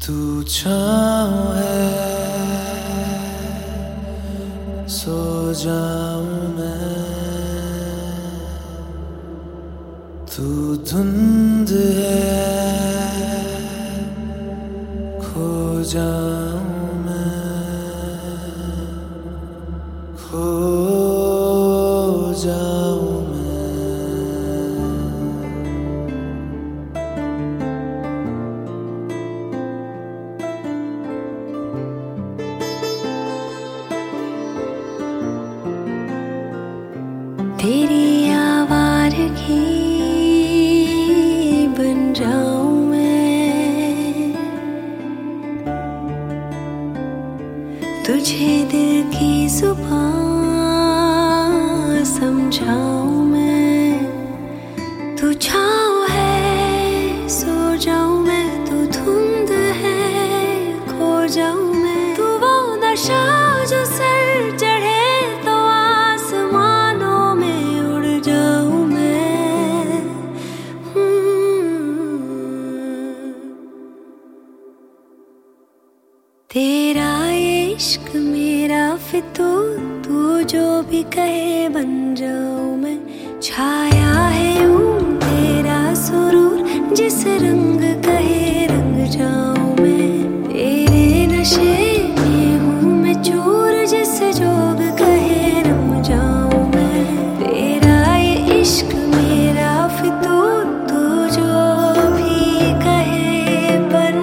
तू छाँव है सो जाऊं मैं, तू धुंध है खो जाऊं मैं, खो जाऊं तेरी आवारगी बन जाऊं मैं, तुझे दिल की जुबान समझाऊं मैं। तू छाँव है सो जाऊं मैं, तू धुंध है खो जाऊं मैं। तू वो नशा जो सर चढ़े तेरा इश्क मेरा फितूर, तू जो भी कहे बन जाऊं मैं। छाया है यूं तेरा सुरूर, जिस रंग कहे रंग जाऊं मैं। तेरे नशे में हूँ मैं चूर, जिस जोग कहे रम जाऊं मैं। तेरा ये इश्क मेरा फितूर, तू जो भी कहे बन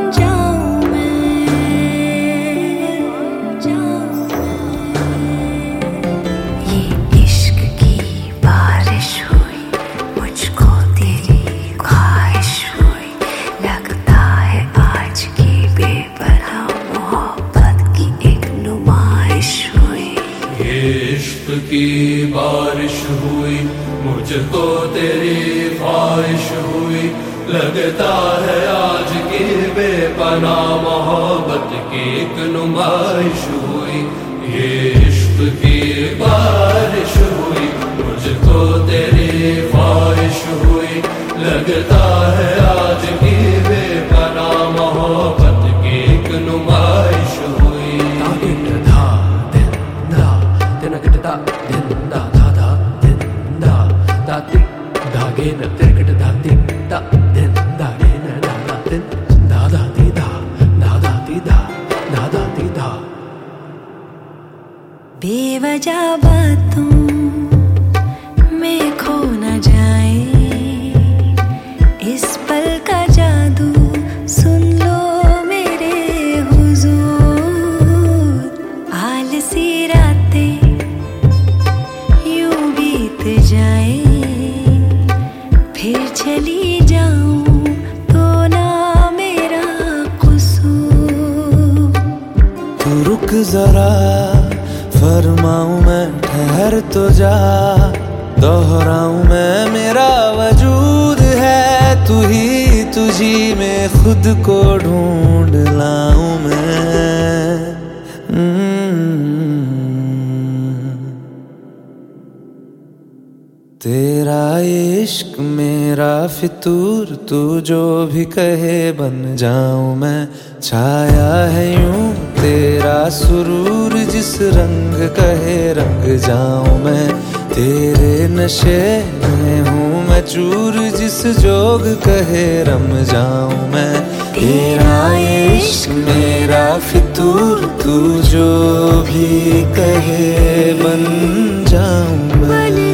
की बारिश हुई, मुझको तेरी ख्वाहिश हुई। लगता है आज की बेपनाह मोहब्बत की एक नुमाइश हुई। ये इश्क की बारिश हुई, मुझको तेरी ख्वाहिश हुई। लगता है आज की बेपनाह मोहब्बत की एक नुमाइश हुई। बेवजह बातों में खो न जाए, इस पल का जादू सुन लो मेरे हुजूर। आलसी रातें यूं बीत जाए, फिर चली जाऊं तो ना मेरा कसूर। तू रुक जरा फरमाऊं मैं, ठहर तो जा दोहराऊं मैं। मेरा वजूद है तू ही, तुझी में खुद को ढूंढ लाऊं मैं। तेरा इश्क मेरा फितूर, तू जो भी कहे बन जाऊं मैं। छाया है यूं तेरा सुरूर, जिस रंग कहे रंग जाऊं मैं। तेरे नशे में हूँ मैं चूर, जिस जोग कहे रम जाऊं मैं। तेरा इश्क मेरा फितूर, तू जो भी कहे बन जाऊं मैं।